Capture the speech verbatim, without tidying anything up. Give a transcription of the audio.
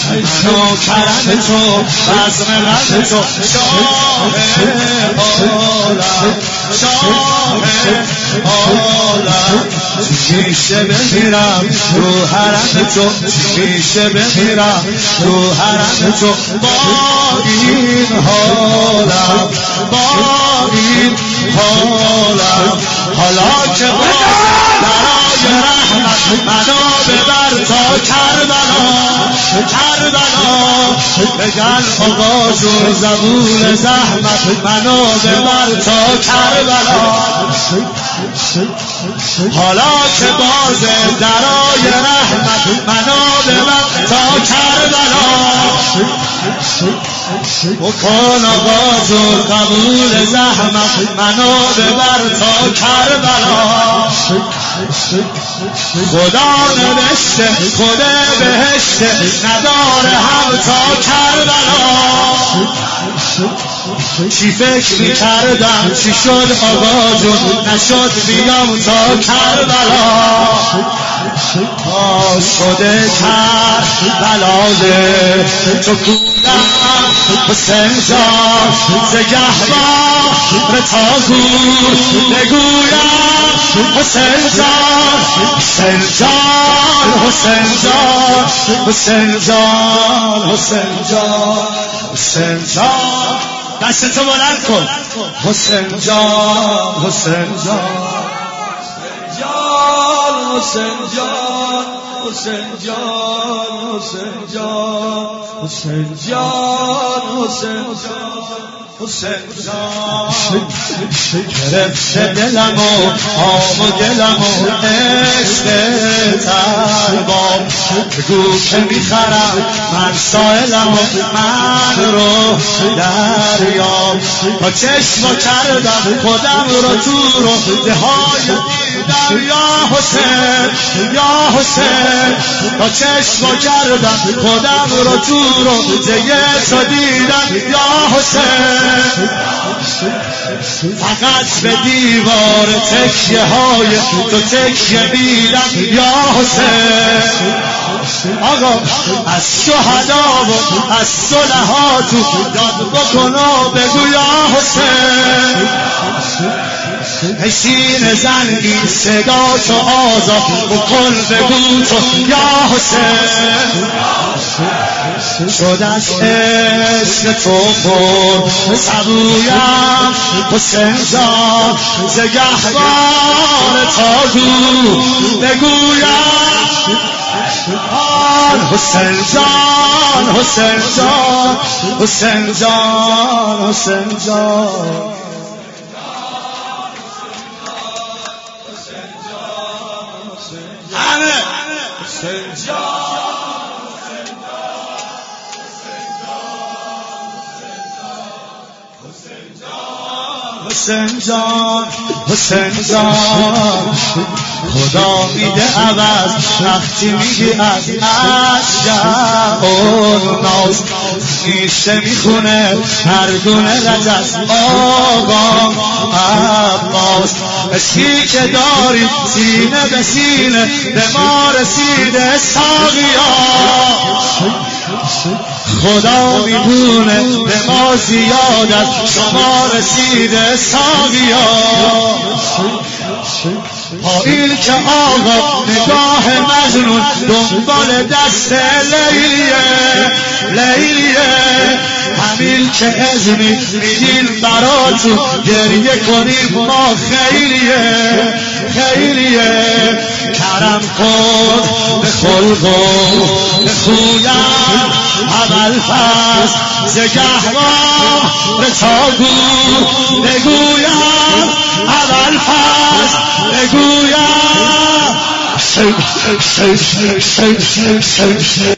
منو کرم تو بزم غم تو شاه عالم شاه عالم میشه بمیرم رو حرم تو میشه بمیرم رو حرم تو با این حالم با این حالم حالا که برای رحمت منو ببر تا کربلا کربلا بگن آقا جون زبون زحمت منو ببر تا کربلا حالا که باز درای رحمت منو ببر تا کربلا بکن آقا جون قبول زحمت منو ببر تا کربلا خدا نوشته خود بهشته نداره هم تا کربلا چی فکر میکردم چی شد آقا جون نشد بیام تا کربلا آه شده کربلاله تو کودم حسین جان ز گهواره تا گور بگویم حسین جان حسین جان حسین جان حسین جان حسین جان حسین جان دستتو بلند کن حسین جان حسین جان حسین جان حسین جان حسین جان حسین جان حسین جان حسین جان گرفته دلم و آم و دلم و عشق تربام بگو که میخرم من سائلم و من رو دریام با چشم کردم خودم رو تو رو دهای دیدم یا حسین یا حسین با چشم کردم خودم رو تو رو دیگه تو دیدم یا حسین فقط به دیوار تکیه های تو تکیه بیدم یا حسین آقا از شهدا و از صلحات داد بکن و بگو یا حسین ای سینه زنگی صدا تو آزاد بکن بگو تو یا حسین شد از عشق تو پر سبویم حسین جان ز گهواره تا گور بگویم حسین جان حسین جان حسین جان حسین جان همه حسین جان حسین جان حسین جان خدا میده عوض وقتی میگی از اشجع و ناز میشه میخونه هر گونه رجز آقا عباس عشقی که داری سینه به سینه به ما رسیده ساقیا خدا میدونه به ما زیاد از شما رسیده ساقیا پایین که آقا نگاه مجنون دنبال دست لیلیه لیلیه همین که ازمی میدین براتون گریه کنیم ما خیلیه خیلیه کرم کن به خلق و به خویم اول پس ز گهواره تا گور بگویم اول پس بگویم